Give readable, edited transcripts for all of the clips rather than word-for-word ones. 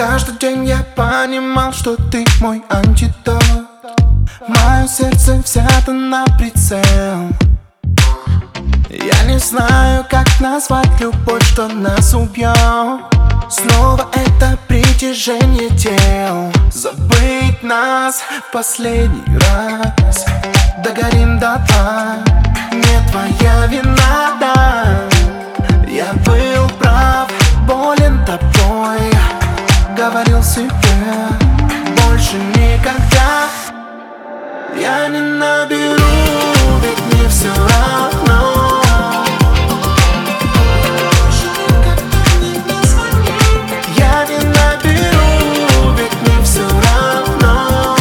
Каждый день я понимал, что ты мой антидот. Мое сердце взято на прицел. Я не знаю, как назвать любовь, что нас убьет. Снова это притяжение тел. Забыть нас в последний раз. Догорим дотла. Не твоя вина, да. Я был прав, болен тобой. Говорил себе, больше никогда я не наберу, ведь мне все равно. Я не наберу, ведь мне все равно.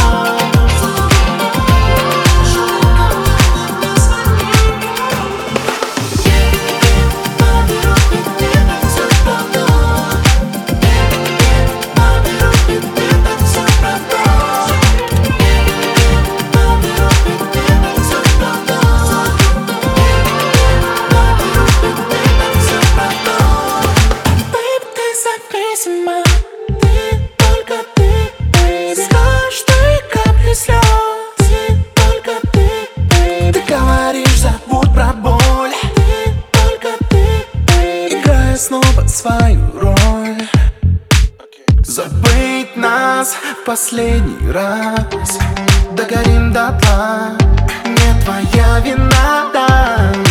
Ты, только ты, baby. С каждой каплей слез. Ты, только ты, baby. Ты говоришь, забудь про боль. Ты, только ты, baby. Играя снова свою роль. Забыть нас в последний раз. Догорим дотла. Не твоя вина, да.